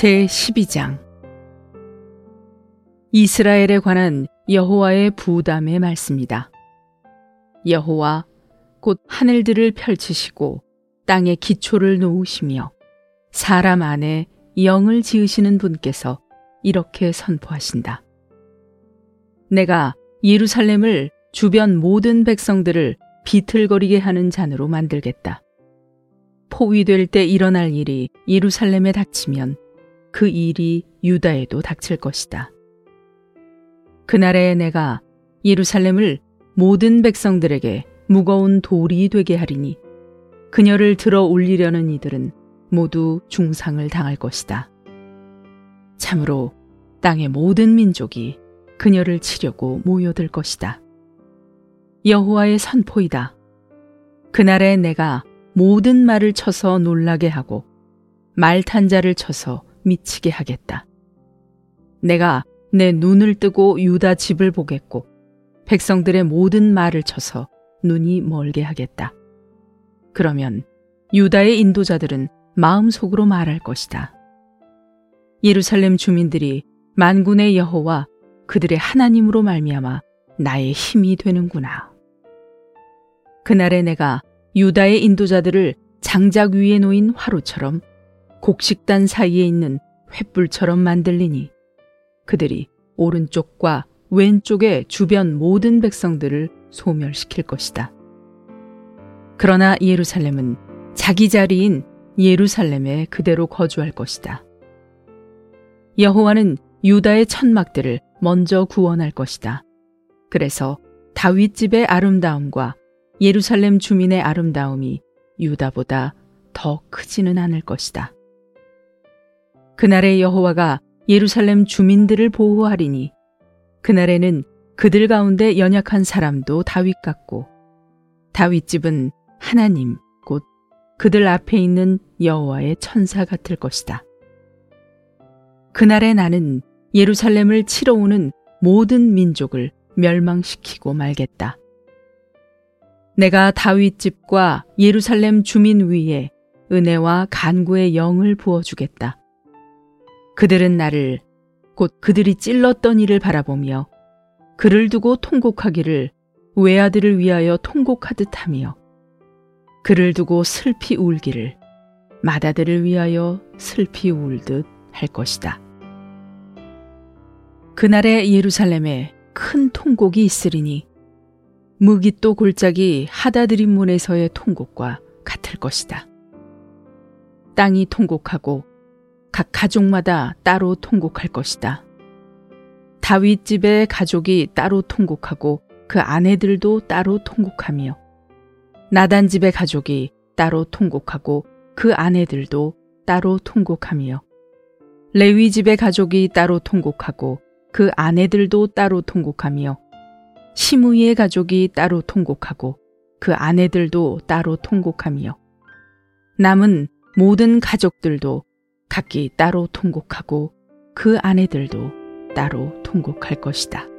제12장 이스라엘에 관한 여호와의 부담의 말씀이다. 여호와 곧 하늘들을 펼치시고 땅에 기초를 놓으시며 사람 안에 영을 지으시는 분께서 이렇게 선포하신다. 내가 예루살렘을 주변 모든 백성들을 비틀거리게 하는 잔으로 만들겠다. 포위될 때 일어날 일이 예루살렘에 닥치면 그 일이 유다에도 닥칠 것이다. 그날에 내가 예루살렘을 모든 백성들에게 무거운 돌이 되게 하리니 그녀를 들어 올리려는 이들은 모두 중상을 당할 것이다. 참으로 땅의 모든 민족이 그녀를 치려고 모여들 것이다. 여호와의 선포이다. 그날에 내가 모든 말을 쳐서 놀라게 하고 말 탄 자를 쳐서 미치게 하겠다. 내가 내 눈을 뜨고 유다 집을 보겠고 백성들의 모든 말을 쳐서 눈이 멀게 하겠다. 그러면 유다의 인도자들은 마음속으로 말할 것이다. 예루살렘 주민들이 만군의 여호와 그들의 하나님으로 말미암아 나의 힘이 되는구나. 그날에 내가 유다의 인도자들을 장작 위에 놓인 화로처럼 곡식단 사이에 있는 횃불처럼 만들리니 그들이 오른쪽과 왼쪽의 주변 모든 백성들을 소멸시킬 것이다. 그러나 예루살렘은 자기 자리인 예루살렘에 그대로 거주할 것이다. 여호와는 유다의 천막들을 먼저 구원할 것이다. 그래서 다윗 집의 아름다움과 예루살렘 주민의 아름다움이 유다보다 더 크지는 않을 것이다. 그날에 여호와가 예루살렘 주민들을 보호하리니 그날에는 그들 가운데 연약한 사람도 다윗 같고 다윗 집은 하나님 곧 그들 앞에 있는 여호와의 천사 같을 것이다. 그날에 나는 예루살렘을 치러 오는 모든 민족을 멸망시키고 말겠다. 내가 다윗 집과 예루살렘 주민 위에 은혜와 간구의 영을 부어주겠다. 그들은 나를 곧 그들이 찔렀던 이를 바라보며 그를 두고 통곡하기를 외아들을 위하여 통곡하듯 하며 그를 두고 슬피 울기를 맏아들을 위하여 슬피 울듯 할 것이다. 그날에 예루살렘에 큰 통곡이 있으리니 무깃도 골짜기 하다드림 문에서의 통곡과 같을 것이다. 땅이 통곡하고 각 가족마다 따로 통곡할 것이다. 다윗 집의 가족이 따로 통곡하고 그 아내들도 따로 통곡하며 나단 집의 가족이 따로 통곡하고 그 아내들도 따로 통곡하며 레위 집의 가족이 따로 통곡하고 그 아내들도 따로 통곡하며 시므이의 가족이 따로 통곡하고 그 아내들도 따로 통곡하며 남은 모든 가족들도 각기 따로 통곡하고 그 아내들도 따로 통곡할 것이다.